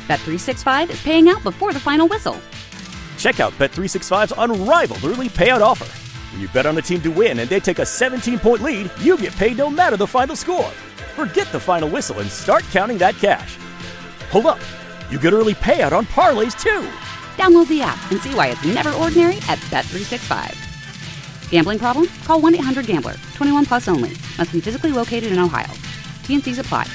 Bet365 is paying out before the final whistle. Check out Bet365's unrivaled early payout offer. When you bet on a team to win and they take a 17-point lead, you get paid no matter the final score. Forget the final whistle and start counting that cash. Hold up. You get early payout on parlays, too. Download the app and see why it's never ordinary at Bet365. Gambling problem? Call 1-800-GAMBLER. 21 plus only. Must be physically located in Ohio. T&Cs apply.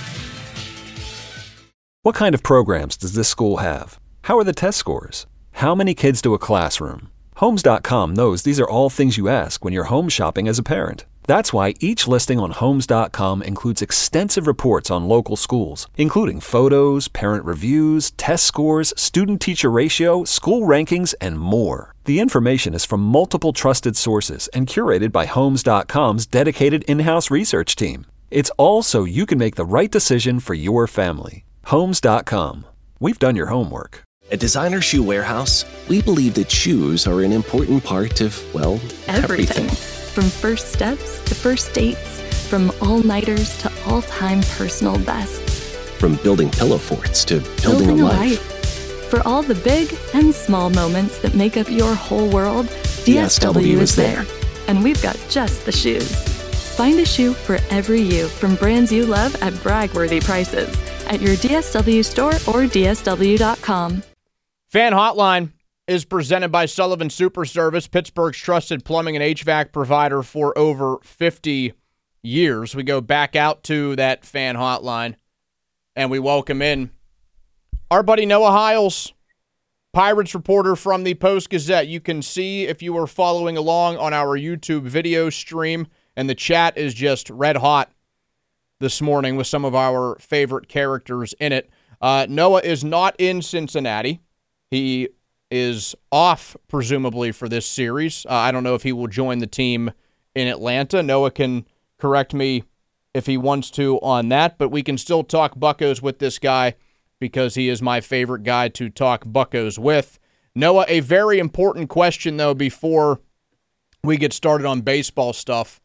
What kind of programs does this school have? How are the test scores? How many kids do a classroom? Homes.com knows these are all things you ask when you're home shopping as a parent. That's why each listing on Homes.com includes extensive reports on local schools, including photos, parent reviews, test scores, student-teacher ratio, school rankings, and more. The information is from multiple trusted sources and curated by Homes.com's dedicated in-house research team. It's all so you can make the right decision for your family. Homes.com. We've done your homework. At Designer Shoe Warehouse, we believe that shoes are an important part of, well, everything. From first steps to first dates, from all-nighters to all-time personal bests. From building pillow forts to building a life. For all the big and small moments that make up your whole world, DSW is there. And we've got just the shoes. Find a shoe for every you from brands you love at brag-worthy prices at your DSW store or DSW.com. Fan Hotline is presented by Sullivan Super Service, Pittsburgh's trusted plumbing and HVAC provider for over 50 years. We go back out to that fan hotline, and we welcome in our buddy Noah Hiles, Pirates reporter from the Post-Gazette. You can see if you are following along on our YouTube video stream, and the chat is just red hot this morning with some of our favorite characters in it. Noah is not in Cincinnati. He is off, presumably, for this series. I don't know if he will join the team in Atlanta. Noah can correct me if he wants to on that, but we can still talk Buccos with this guy because he is my favorite guy to talk Buccos with. Noah, a very important question, though, before we get started on baseball stuff.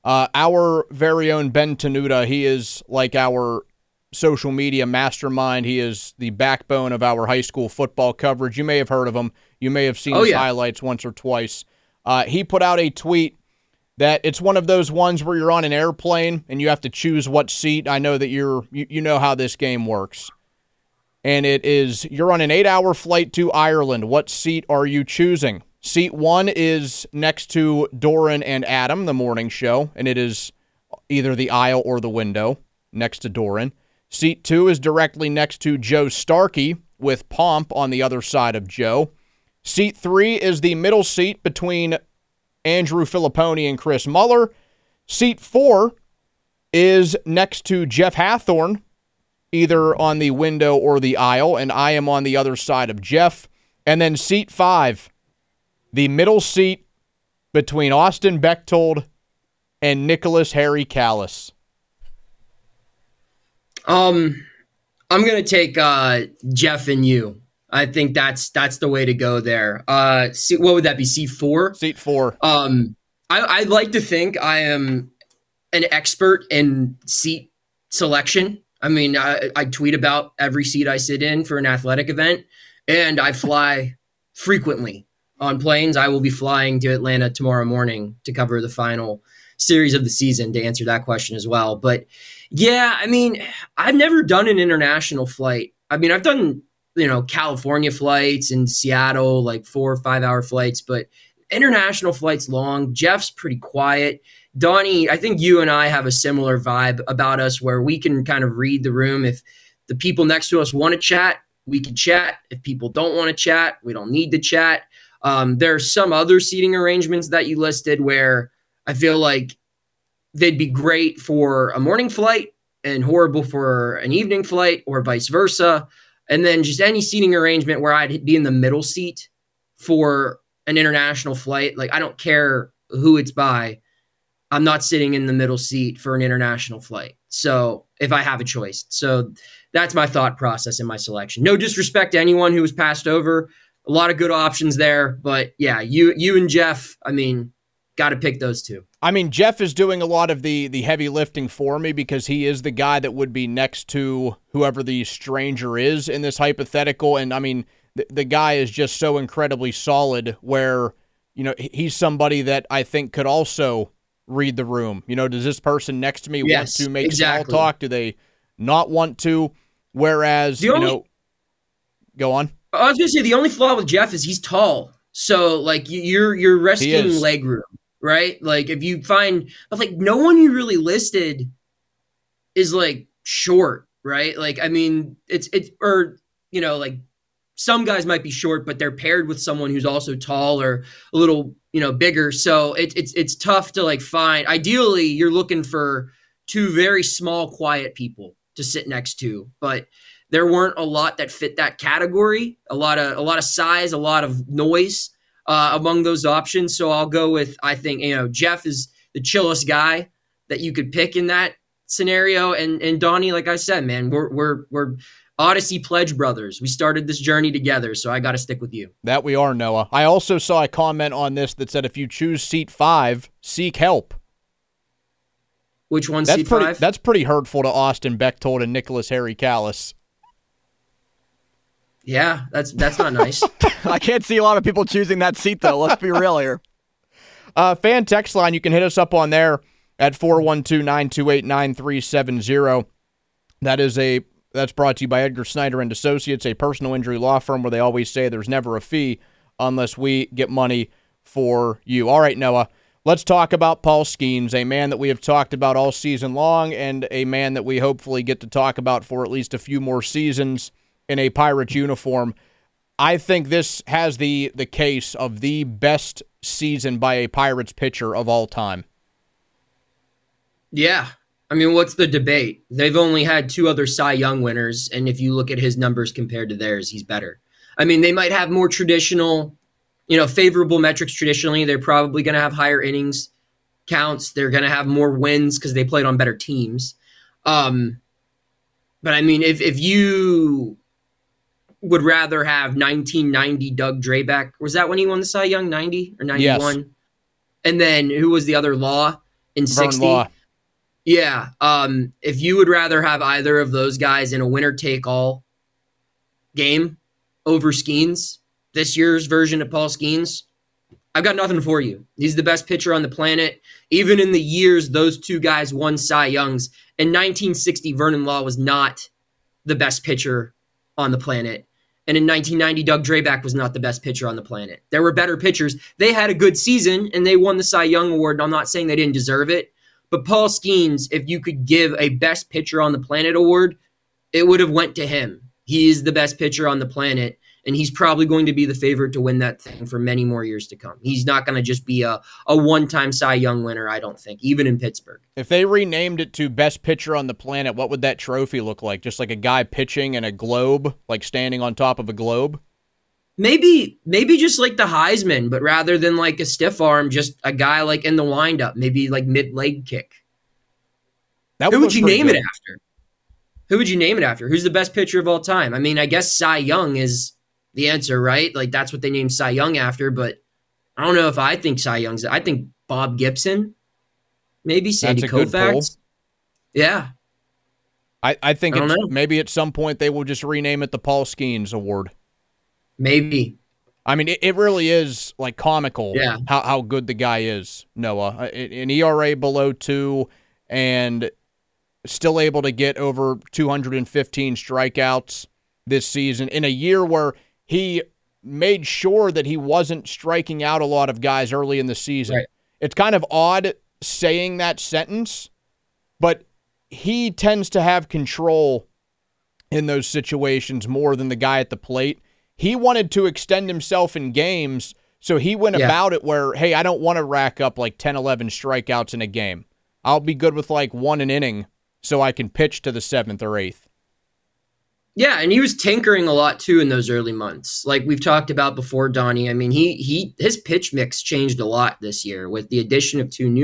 Our very own Ben Tenuta, he is like our social media mastermind. He is the backbone of our high school football coverage. You may have heard of him. You may have seen his highlights once or twice. He put out a tweet that it's one of those ones where you're on an airplane and you have to choose what seat. I know that you know how this game works. And it is, you're on an 8-hour flight to Ireland. What seat are you choosing? Seat 1 is next to Doran and Adam, the morning show, and it is either the aisle or the window next to Doran. Seat 2 is directly next to Joe Starkey with Pomp on the other side of Joe. Seat 3 is the middle seat between Andrew Filipponi and Chris Muller. Seat 4 is next to Jeff Hathorn, either on the window or the aisle, and I am on the other side of Jeff. And then seat 5, the middle seat between Austin Bechtold and Nicholas Harry Callis. I'm going to take Jeff and you. I think that's the way to go there. What would that be, seat 4? Seat 4. I'd like to think I am an expert in seat selection. I mean, I tweet about every seat I sit in for an athletic event, and I fly frequently on planes. I will be flying to Atlanta tomorrow morning to cover the final series of the season to answer that question as well. But yeah, I mean, I've never done an international flight. I mean, I've done, California flights in Seattle, like 4 or 5 hour flights, but international flights long. Jeff's pretty quiet. Donnie, I think you and I have a similar vibe about us where we can kind of read the room. If the people next to us want to chat, we can chat. If people don't want to chat, we don't need to chat. There are some other seating arrangements that you listed where I feel like they'd be great for a morning flight and horrible for an evening flight or vice versa. And then just any seating arrangement where I'd be in the middle seat for an international flight. Like, I don't care who it's by. I'm not sitting in the middle seat for an international flight. So if I have a choice. So that's my thought process in my selection. No disrespect to anyone who was passed over. A lot of good options there. But yeah, you and Jeff, I mean, got to pick those two. I mean, Jeff is doing a lot of the heavy lifting for me because he is the guy that would be next to whoever the stranger is in this hypothetical. And I mean, the guy is just so incredibly solid where, he's somebody that I think could also read the room. Does this person next to me want to make small talk? Do they not want to? Whereas, go on. I was going to say the only flaw with Jeff is he's tall. So like you're resting leg room, right? Like if you find, but like no one you really listed is like short, right? Like, I mean, like some guys might be short, but they're paired with someone who's also tall or a little, bigger. So it's tough to like find. Ideally, you're looking for two very small, quiet people to sit next to, but there weren't a lot that fit that category. A lot of size, a lot of noise among those options. So I'll go with, I think, Jeff is the chillest guy that you could pick in that scenario. And Donnie, like I said, man, we're Odyssey Pledge brothers. We started this journey together, so I got to stick with you. That we are, Noah. I also saw a comment on this that said, if you choose seat 5, seek help. Which one's seat 5? That's pretty hurtful to Austin Bechtold and Nicholas Harry Callis. Yeah, that's not nice. I can't see a lot of people choosing that seat, though. Let's be real here. Fan text line, you can hit us up on there at 412-928-9370. That's brought to you by Edgar Snyder and Associates, a personal injury law firm where they always say there's never a fee unless we get money for you. All right, Noah, let's talk about Paul Skeens, a man that we have talked about all season long and a man that we hopefully get to talk about for at least a few more seasons in a Pirates uniform. I think this has the case of the best season by a Pirates pitcher of all time. Yeah. I mean, what's the debate? They've only had 2 other Cy Young winners, and if you look at his numbers compared to theirs, he's better. I mean, they might have more traditional, favorable metrics traditionally. They're probably going to have higher innings counts. They're going to have more wins because they played on better teams. But I mean, if you would rather have 1990 Doug Drabek, was that when he won the Cy Young, 90 or 91? Yes. And then who was the other, Law in 60? Law. Yeah. If you would rather have either of those guys in a winner-take-all game over Skeens, this year's version of Paul Skeens, I've got nothing for you. He's the best pitcher on the planet. Even in the years those 2 guys won Cy Youngs, in 1960, Vernon Law was not the best pitcher on the planet. And in 1990, Doug Drabek was not the best pitcher on the planet. There were better pitchers. They had a good season, and they won the Cy Young Award, and I'm not saying they didn't deserve it. But Paul Skeens, if you could give a best pitcher on the planet award, it would have went to him. He is the best pitcher on the planet, and he's probably going to be the favorite to win that thing for many more years to come. He's not going to just be a one-time Cy Young winner, I don't think, even in Pittsburgh. If they renamed it to best pitcher on the planet, what would that trophy look like? Just like a guy pitching in a globe, like standing on top of a globe? Maybe just like the Heisman, but rather than like a stiff arm, just a guy like in the windup, maybe like mid-leg kick. Who would you name it after? Who would you name it after? Who's the best pitcher of all time? I mean, I guess Cy Young is the answer, right? Like that's what they named Cy Young after, but I don't know if I think Cy Young's. I think Bob Gibson, maybe Sandy Koufax. Yeah. I think maybe at some point they will just rename it the Paul Skeens Award. Maybe. I mean, it really is like comical how good the guy is, Noah. An ERA below 2 and still able to get over 215 strikeouts this season in a year where he made sure that he wasn't striking out a lot of guys early in the season. Right. It's kind of odd saying that sentence, but he tends to have control in those situations more than the guy at the plate. He wanted to extend himself in games, so he went about it where, hey, I don't want to rack up like 10, 11 strikeouts in a game. I'll be good with like 1 an inning so I can pitch to the 7th or 8th. Yeah, and he was tinkering a lot too in those early months. Like we've talked about before, Donnie. I mean, his pitch mix changed a lot this year with the addition of 2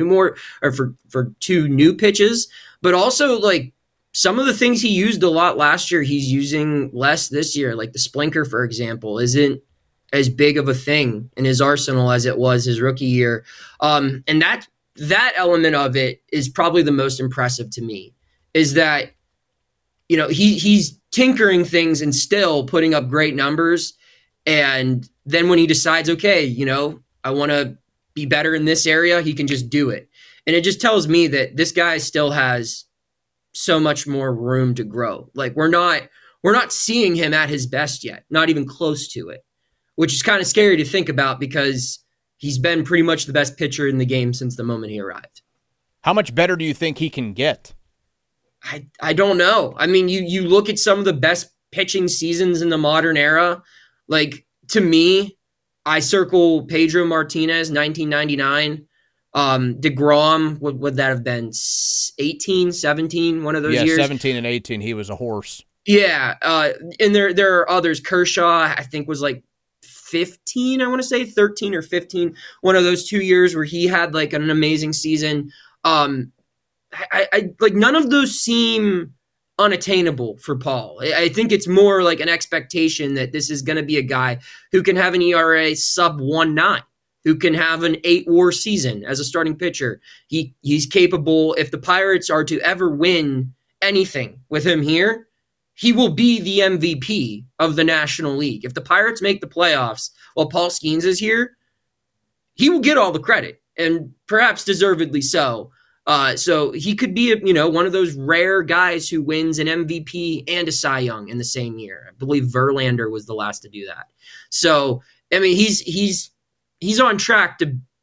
new pitches, but also like some of the things he used a lot last year, he's using less this year. Like the splinker, for example, isn't as big of a thing in his arsenal as it was his rookie year. And that element of it is probably the most impressive to me, is that, you know, he's tinkering things and still putting up great numbers. And then when he decides, okay, you know, I want to be better in this area, he can just do it. And it just tells me that this guy still has so much more room to grow. Like we're not seeing him at his best yet, not even close to it, which is kind of scary to think about because he's been pretty much the best pitcher in the game since the moment he arrived. How much better do you think he can get? I don't know. I mean, you look at some of the best pitching seasons in the modern era. Like, to me, I circle Pedro Martinez, 1999. DeGrom, would that have been 18, 17, one of those years? Yeah, 17 and 18, he was a horse. Yeah, and there are others. Kershaw, I think, was like 15, I want to say, 13 or 15, one of those 2 years where he had like an amazing season. I like none of those seem unattainable for Paul. I think it's more like an expectation that this is going to be a guy who can have an ERA sub 1.9, who can have an 8-WAR season as a starting pitcher. He's capable. If the Pirates are to ever win anything with him here, he will be the MVP of the National League. If the Pirates make the playoffs while Paul Skeens is here, he will get all the credit, and perhaps deservedly so. So he could be, one of those rare guys who wins an MVP and a Cy Young in the same year. I believe Verlander was the last to do that. So, I mean, he's on track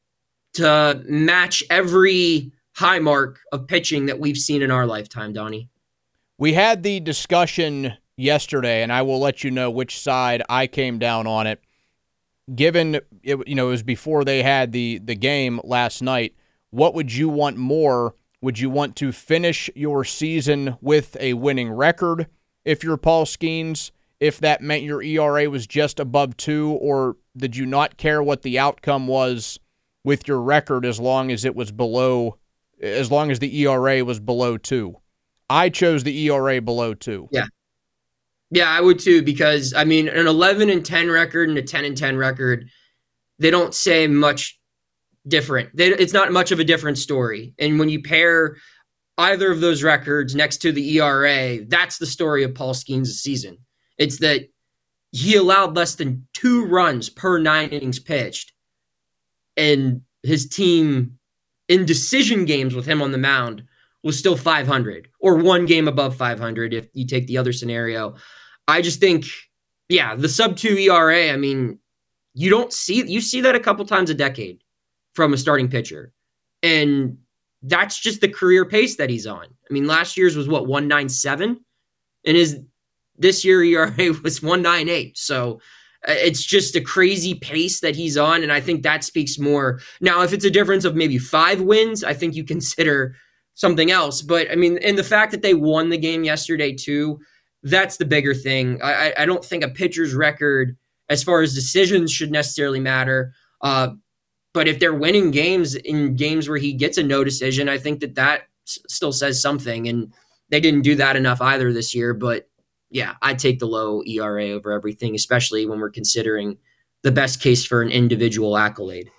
to match every high mark of pitching that we've seen in our lifetime, Donnie. We had the discussion yesterday, and I will let you know which side I came down on it. Given it was before they had the game last night, what would you want more? Would you want to finish your season with a winning record if you're Paul Skeens, if that meant your ERA was just above 2, or did you not care what the outcome was with your record as long as it was as long as the ERA was below 2? I chose the ERA below 2. Yeah, I would too, because I mean, an 11-10 record and a 10-10 record, they don't say much different. It's not much of a different story. And when you pair either of those records next to the ERA, that's the story of Paul Skeens' season. It's that he allowed less than 2 runs per 9 innings pitched, and his team in decision games with him on the mound was still 500, or 1 game above 500 if you take the other scenario. I just think, the sub 2 ERA, I mean, you see that a couple times a decade from a starting pitcher. And that's just the career pace that he's on. I mean, last year's was 1.97, and this year ERA was 1.98. So it's just a crazy pace that he's on, and I think that speaks more. Now, if it's a difference of maybe 5 wins, I think you consider something else. But I mean, and the fact that they won the game yesterday too, that's the bigger thing. I don't think a pitcher's record as far as decisions should necessarily matter. But if they're winning games in games where he gets a no decision, I think that still says something. And they didn't do that enough either this year. But yeah, I'd take the low ERA over everything, especially when we're considering the best case for an individual accolade.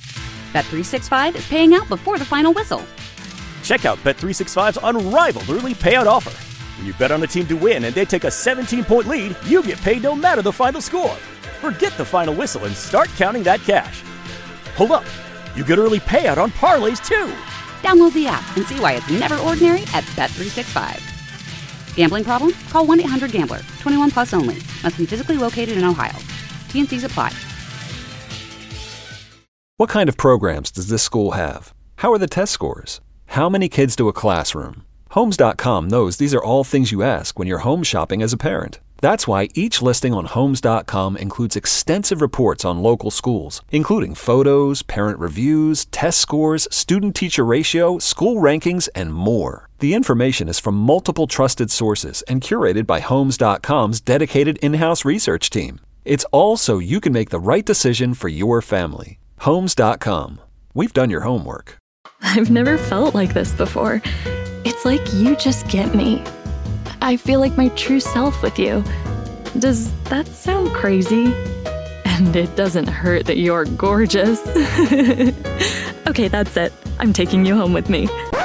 Bet365 is paying out before the final whistle. Check out Bet365's unrivaled early payout offer. When you bet on a team to win and they take a 17-point lead, you get paid no matter the final score. Forget the final whistle and start counting that cash. Hold up. You get early payout on parlays, too. Download the app and see why it's never ordinary at Bet365. Gambling problem? Call 1-800-GAMBLER. 21 plus only. Must be physically located in Ohio. T&Cs apply. What kind of programs does this school have? How are the test scores? How many kids do a classroom? Homes.com knows these are all things you ask when you're home shopping as a parent. That's why each listing on Homes.com includes extensive reports on local schools, including photos, parent reviews, test scores, student-teacher ratio, school rankings, and more. The information is from multiple trusted sources and curated by Homes.com's dedicated in-house research team. It's all so you can make the right decision for your family. Homes.com. We've done your homework. I've never felt like this before. It's like you just get me. I feel like my true self with you. Does that sound crazy? And And it doesn't hurt that you're gorgeous. Okay, that's it. I'm taking you home with me.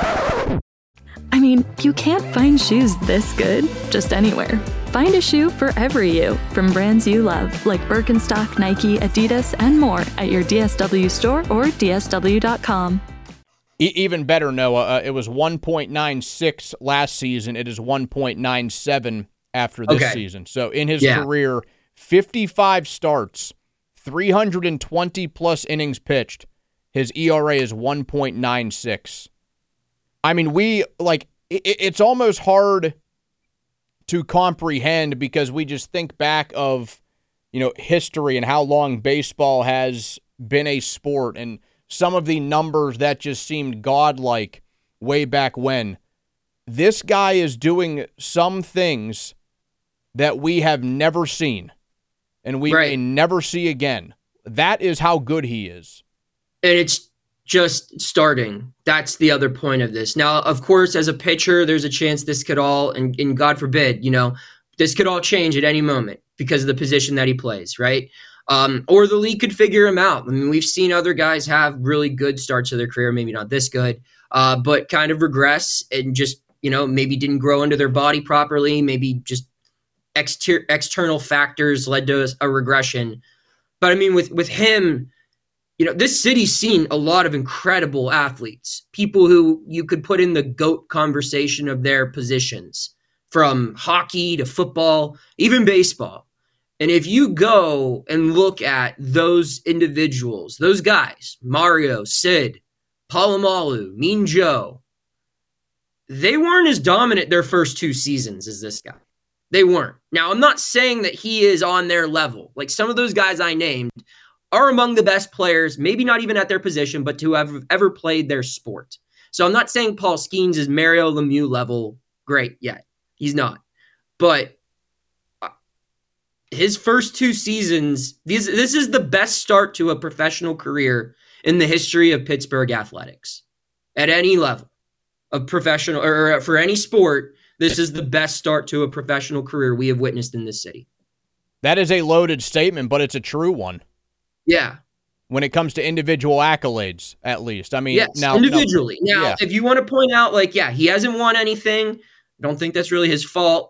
I mean, you can't find shoes this good just anywhere. Find a shoe for every you from brands you love, like Birkenstock, Nike, Adidas, and more at your DSW store or DSW.com. Even better, Noah, it was 1.96 last season. It is 1.97 after this season. So in his career, 55 starts, 320-plus innings pitched. His ERA is 1.96. I mean, it's almost hard to comprehend because we just think back of, history and how long baseball has been a sport and some of the numbers that just seemed godlike way back when. This guy is doing some things that we have never seen and we may never see again. That is how good he is. And it's just starting. That's the other point of this. Now, of course, as a pitcher, there's a chance this could all, and God forbid, this could all change at any moment because of the position that he plays, right? Or the league could figure him out. I mean, we've seen other guys have really good starts to their career, maybe not this good, but kind of regress and just, maybe didn't grow into their body properly. Maybe just external factors led to a regression. But I mean, with him, this city's seen a lot of incredible athletes, people who you could put in the GOAT conversation of their positions, from hockey to football, even baseball. And if you go and look at those individuals, those guys, Mario, Sid, Polamalu, Mean Joe, they weren't as dominant their first 2 seasons as this guy. They weren't. Now, I'm not saying that he is on their level. Like some of those guys I named are among the best players, maybe not even at their position, but to have ever played their sport. So I'm not saying Paul Skeens is Mario Lemieux level great yet. He's not. But his first 2 seasons, this is the best start to a professional career in the history of Pittsburgh athletics. At any level of professional, or for any sport, this is the best start to a professional career we have witnessed in this city. That is a loaded statement, but it's a true one. Yeah. When it comes to individual accolades, at least. I mean, yes, individually. Now, if you want to point out, he hasn't won anything. I don't think that's really his fault.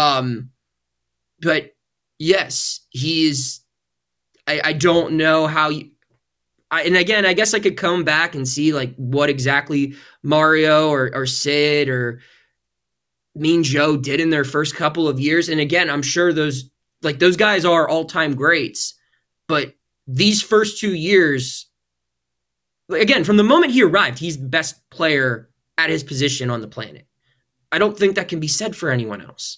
But yes, he's. I don't know how. And again, I guess I could come back and see what exactly Mario or Sid or Mean Joe did in their first couple of years. And again, I'm sure those guys are all-time greats, but these first 2 years, again, from the moment he arrived, he's the best player at his position on the planet. I don't think that can be said for anyone else.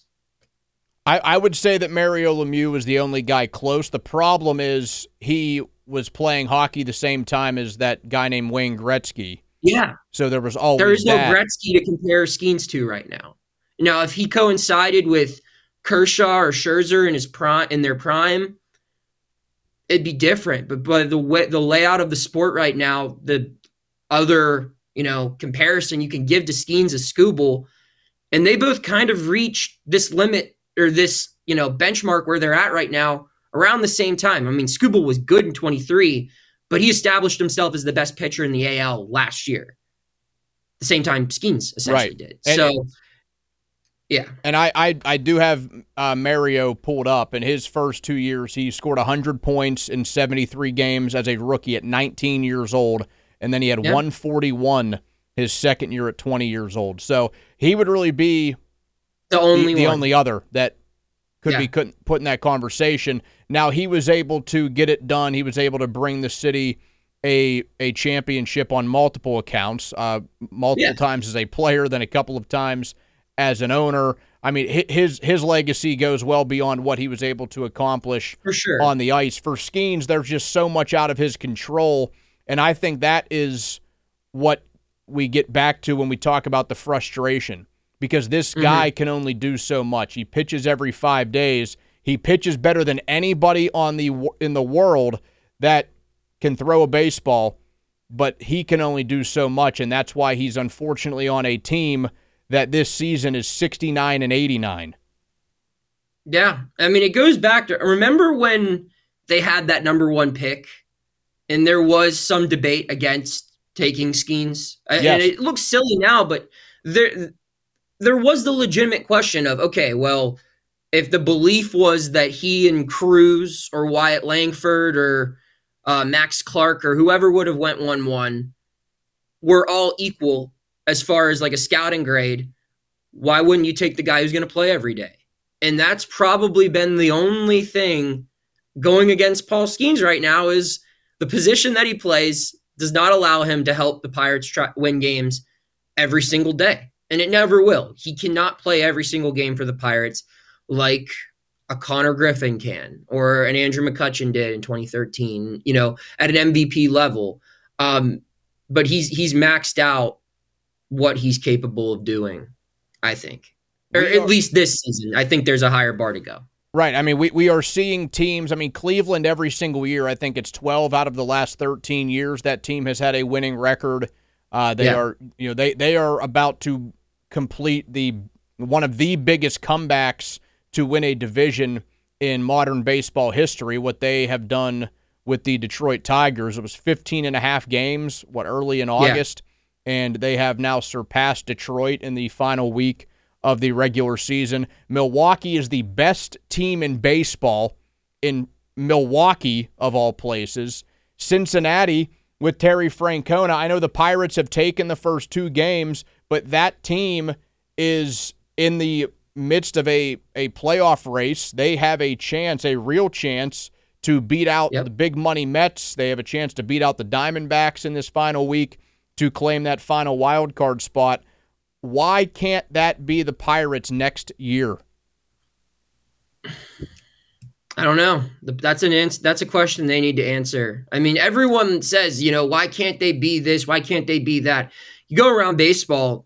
I would say that Mario Lemieux was the only guy close. The problem is he was playing hockey the same time as that guy named Wayne Gretzky. Yeah. So there was always There is no Gretzky to compare Skeens to right now. Now, if he coincided with Kershaw or Scherzer in their prime, it'd be different. But the layout of the sport right now, the other comparison you can give to Skeens is Skubal, and they both kind of reached this limit or this benchmark where they're at right now around the same time. I mean, Skubal was good in 23, but he established himself as the best pitcher in the AL last year. The same time Skeens essentially did. So. Yeah. And I do have Mario pulled up. In his first 2 years, he scored 100 points in 73 games as a rookie at 19 years old, and then he had 141 his second year at 20 years old. So he would really be the only other that could be put in that conversation. Now, he was able to get it done. He was able to bring the city a championship on multiple accounts, multiple times as a player, then a couple of times as an owner. I mean, his legacy goes well beyond what he was able to accomplish on the ice. For Skeens, there's just so much out of his control, and I think that is what we get back to when we talk about the frustration, because this guy can only do so much. He pitches every 5 days. He pitches better than anybody in the world that can throw a baseball, but he can only do so much, and that's why he's unfortunately on a team that this season is 69 and 89. Yeah. I mean, it goes back to, remember when they had that number 1 pick, and there was some debate against taking Skeens. Yes. And it looks silly now, but there was the legitimate question of, okay, well, if the belief was that he and Cruz or Wyatt Langford or Max Clark or whoever would have went 1-1 were all equal as far as like a scouting grade, why wouldn't you take the guy who's going to play every day? And that's probably been the only thing going against Paul Skeens right now, is the position that he plays does not allow him to help the Pirates win games every single day. And it never will. He cannot play every single game for the Pirates like a Connor Griffin can, or an Andrew McCutchen did in 2013, at an MVP level. But he's maxed out what he's capable of doing, I think. Or at least this season. I think there's a higher bar to go. Right. I mean, we are seeing teams. I mean, Cleveland every single year, I think it's 12 out of the last 13 years that team has had a winning record. They are about to complete one of the biggest comebacks to win a division in modern baseball history. What they have done with the Detroit Tigers, it was 15 and a half games, early in August, and they have now surpassed Detroit in the final week of the regular season. Milwaukee is the best team in baseball, in Milwaukee of all places. Cincinnati with Terry Francona. I know the Pirates have taken the first 2 games, but that team is in the midst of a playoff race. They have a chance, a real chance, to beat out the big money Mets. They have a chance to beat out the Diamondbacks in this final week to claim that final wild card spot. Why can't that be the Pirates next year? I don't know. That's a question they need to answer. I mean, everyone says, why can't they be this? Why can't they be that? You go around baseball,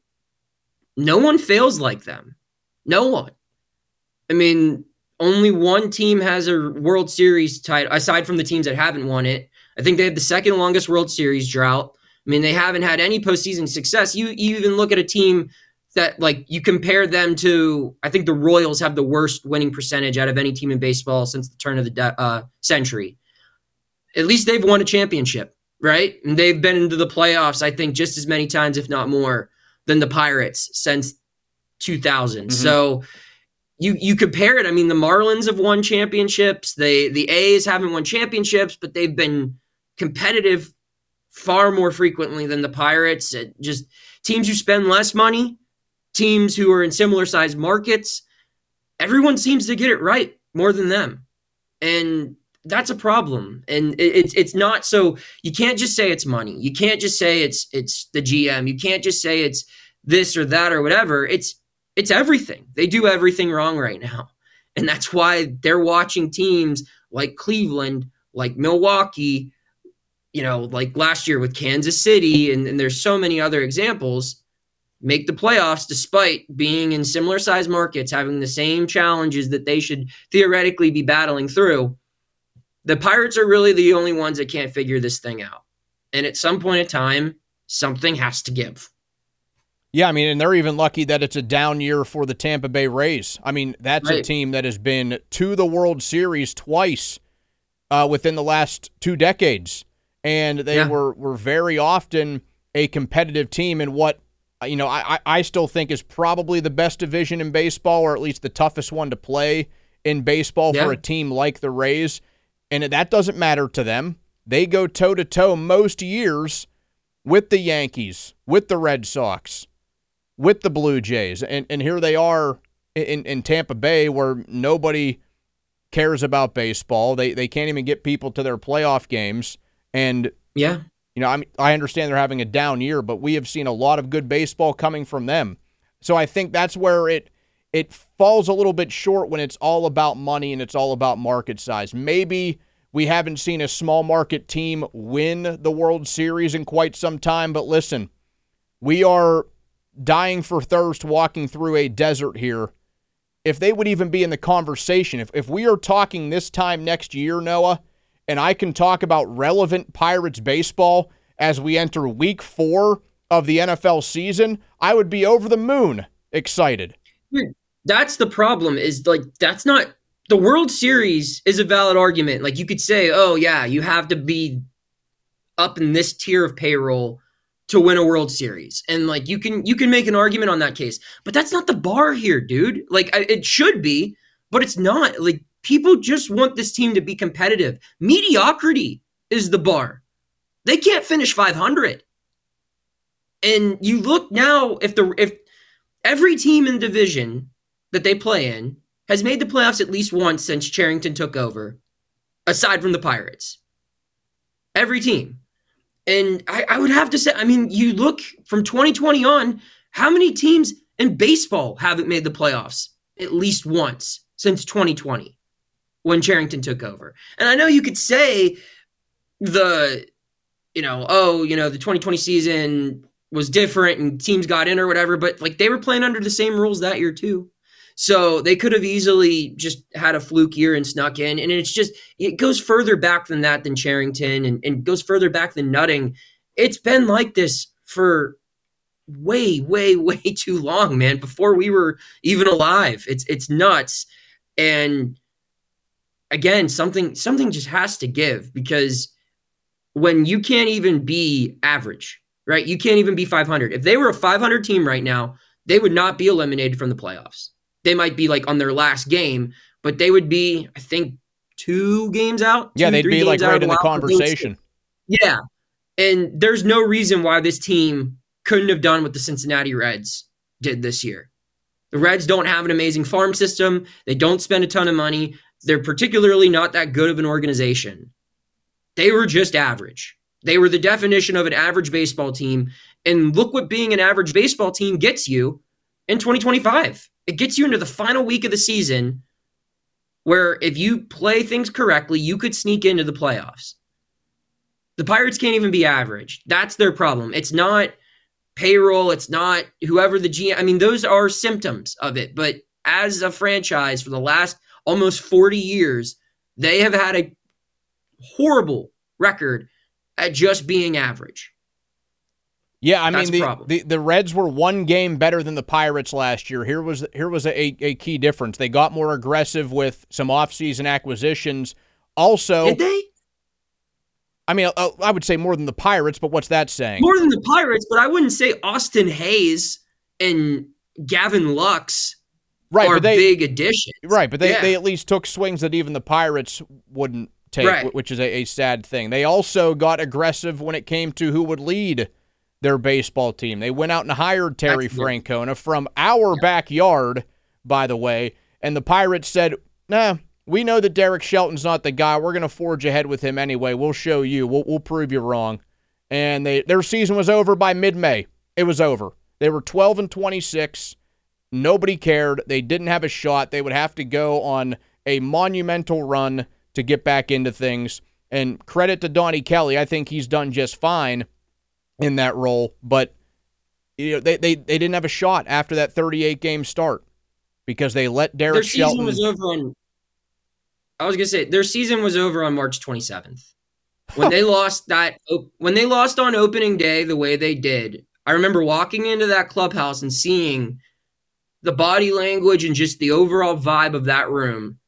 no one fails like them. No one. I mean, only one team has a World Series title, aside from the teams that haven't won it. I think they have the second longest World Series drought. I mean, they haven't had any postseason success. You even look at a team that, you compare them to, I think the Royals have the worst winning percentage out of any team in baseball since the turn of the century. At least they've won a championship, right? And they've been into the playoffs, I think, just as many times, if not more, than the Pirates since 2000. Mm-hmm. So you compare it. I mean, the Marlins have won championships. The A's haven't won championships, but they've been competitive far more frequently than the Pirates. Just teams who spend less money, teams who are in similar sized markets, everyone seems to get it right more than them. And that's a problem. And it's not, so you can't just say it's money. You can't just say it's the GM. You can't just say it's this or that or whatever. It's everything. They do everything wrong right now. And that's why they're watching teams like Cleveland, like Milwaukee, like last year with Kansas City, and there's so many other examples, make the playoffs despite being in similar size markets, having the same challenges that they should theoretically be battling through. The Pirates are really the only ones that can't figure this thing out. And at some point in time, something has to give. Yeah, I mean, and they're even lucky that it's a down year for the Tampa Bay Rays. I mean, that's right. A team that has been to the World Series twice within the last 2 decades. And they were very often a competitive team in what, I still think is probably the best division in baseball, or at least the toughest one to play in baseball for a team like the Rays. And that doesn't matter to them. They go toe-to-toe most years with the Yankees, with the Red Sox, with the Blue Jays. And here they are in Tampa Bay, where nobody cares about baseball. They can't even get people to their playoff games. And, I understand they're having a down year, but we have seen a lot of good baseball coming from them. So I think that's where it falls a little bit short when it's all about money and it's all about market size. Maybe we haven't seen a small market team win the World Series in quite some time, but listen, we are dying for thirst walking through a desert here. If they would even be in the conversation, if we are talking this time next year, Noah, and I can talk about relevant Pirates baseball as we enter week 4 of the NFL season, I would be over the moon excited. That's the problem, is that's not the World Series is a valid argument. Like, you could say, oh yeah, you have to be up in this tier of payroll to win a World Series. And like, you can make an argument on that case, but that's not the bar here, dude. Like, it should be, but it's not. Like, people just want this team to be competitive. Mediocrity is the bar. They can't finish 500. And you look now, if every team in the division that they play in has made the playoffs at least once since Cherington took over, aside from the Pirates. Every team. And I would have to say, I mean, you look from 2020 on, how many teams in baseball haven't made the playoffs at least once since 2020 when Cherington took over? And I know you could say the 2020 season was different and teams got in or whatever, but like, they were playing under the same rules that year too. So they could have easily just had a fluke year and snuck in. And it goes further back than that, than Cherington, and goes further back than Nutting. It's been like this for way, way, way too long, man, before we were even alive. It's nuts. And again, something just has to give, because when you can't even be average, right? You can't even be 500. If they were a 500 team right now, they would not be eliminated from the playoffs. They might be like on their last game, but they would be, I think, 2 games out. Yeah, they'd be like right in the conversation. Yeah. And there's no reason why this team couldn't have done what the Cincinnati Reds did this year. The Reds don't have an amazing farm system. They don't spend a ton of money. They're particularly not that good of an organization. They were just average. They were the definition of an average baseball team. And look what being an average baseball team gets you in 2025. It gets you into the final week of the season, where if you play things correctly, you could sneak into the playoffs. The Pirates can't even be average. That's their problem. It's not payroll. It's not whoever the GM. I mean, those are symptoms of it. But as a franchise for the last almost 40 years, they have had a horrible record at just being average. Yeah, I mean, the Reds were 1 game better than the Pirates last year. Here was a key difference. They got more aggressive with some offseason acquisitions. Also, did they? I mean, I would say more than the Pirates, but what's that saying? More than the Pirates, but I wouldn't say Austin Hayes and Gavin Lux are big additions. Right, but they at least took swings that even the Pirates wouldn't take, which is a sad thing. They also got aggressive when it came to who would lead their baseball team. They went out and hired Terry Francona from our backyard, by the way, and the Pirates said, nah, we know that Derek Shelton's not the guy. We're going to forge ahead with him anyway. We'll show you. We'll prove you wrong. And their season was over by mid-May. It was over. They were 12-26. Nobody cared. They didn't have a shot. They would have to go on a monumental run to get back into things. And credit to Donnie Kelly. I think he's done just fine in that role, but they didn't have a shot after that 38-game start because they let Derek Shelton. Their season was over on. I was gonna say their season was over on March 27th when they lost that. When they lost on opening day the way they did, I remember walking into that clubhouse and seeing the body language and just the overall vibe of that room.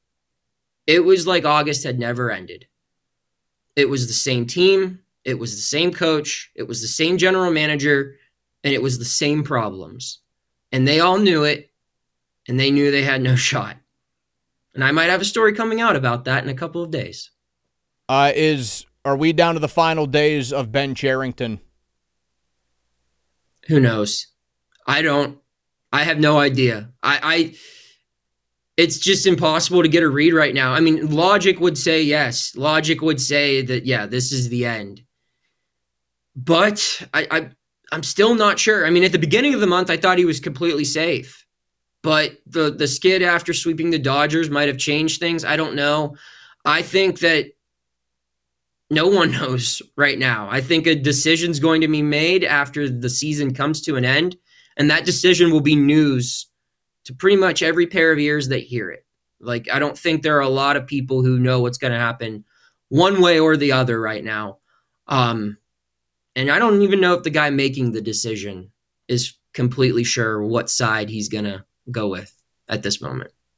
It was like August had never ended. It was the same team. It was the same coach. It was the same general manager. And it was the same problems. And they all knew it. And they knew they had no shot. And I might have a story coming out about that in a couple of days. Are we down to the final days of Ben Cherington? Who knows? I have no idea. It's just impossible to get a read right now. I mean, logic would say yes. Logic would say that, yeah, this is the end. But I'm still not sure. I mean, at the beginning of the month, I thought he was completely safe. But the skid after sweeping the Dodgers might have changed things. I don't know. I think that no one knows right now. I think a decision's going to be made after the season comes to an end. And that decision will be news to pretty much every pair of ears that hear it. Like, I don't think there are a lot of people who know what's going to happen one way or the other right now. And I don't even know if the guy making the decision is completely sure what side he's going to go with at this moment.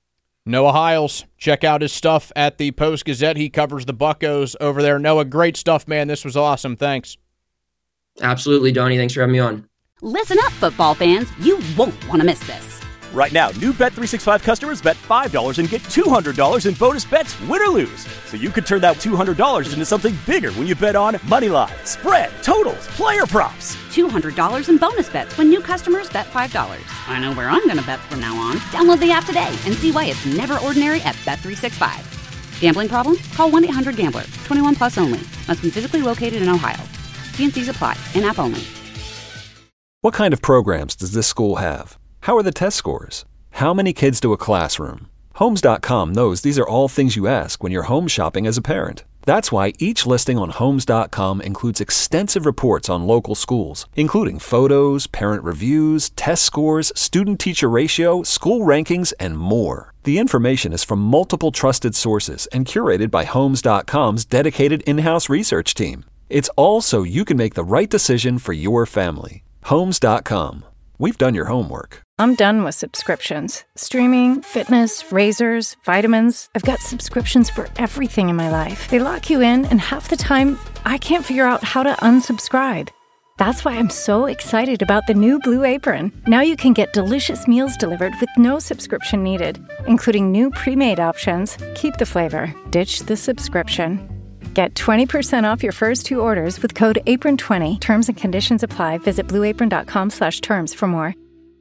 Noah Hiles. Check out his stuff at the Post-Gazette. He covers the Buccos over there. Noah, great stuff, man. This was awesome. Thanks. Absolutely, Donnie. Thanks for having me on. Listen up, football fans. You won't want to miss this. Right now, new Bet365 customers bet $5 and get $200 in bonus bets, win or lose. So you could turn that $200 into something bigger when you bet on moneyline, spread, totals, player props. $200 in bonus bets when new customers bet $5. I know where I'm going to bet from now on. Download the app today and see why it's never ordinary at Bet365. Gambling problem? Call 1-800-GAMBLER. 21 plus only. Must be physically located in Ohio. T&Cs apply. In-app only. What kind of programs does this school have? How are the test scores? How many kids do a classroom? Homes.com knows these are all things you ask when you're home shopping as a parent. That's why each listing on Homes.com includes extensive reports on local schools, including photos, parent reviews, test scores, student-teacher ratio, school rankings, and more. The information is from multiple trusted sources and curated by Homes.com's dedicated in-house research team. It's all so you can make the right decision for your family. Homes.com. We've done your homework. I'm done with subscriptions. Streaming, fitness, razors, vitamins. I've got subscriptions for everything in my life. They lock you in, and half the time, I can't figure out how to unsubscribe. That's why I'm so excited about the new Blue Apron. Now you can get delicious meals delivered with no subscription needed, including new pre-made options. Keep the flavor. Ditch the subscription. Get 20% off your first 2 orders with code APRON20. Terms and conditions apply. Visit blueapron.com/terms for more.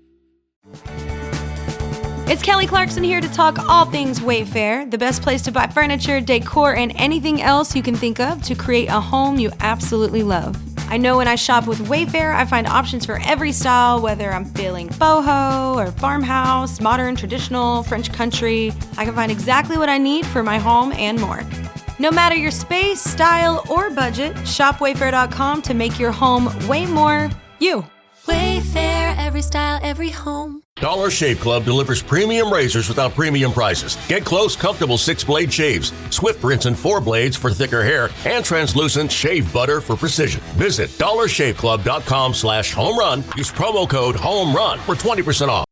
It's Kelly Clarkson here to talk all things Wayfair, the best place to buy furniture, decor, and anything else you can think of to create a home you absolutely love. I know when I shop with Wayfair, I find options for every style, whether I'm feeling boho or farmhouse, modern, traditional, French country. I can find exactly what I need for my home and more. No matter your space, style, or budget, shop Wayfair.com to make your home way more you. Wayfair, every style, every home. Dollar Shave Club delivers premium razors without premium prices. Get close, comfortable 6-blade shaves, swift rinse and 4 blades for thicker hair, and translucent shave butter for precision. Visit dollarshaveclub.com/homerun. Use promo code HOMERUN for 20% off.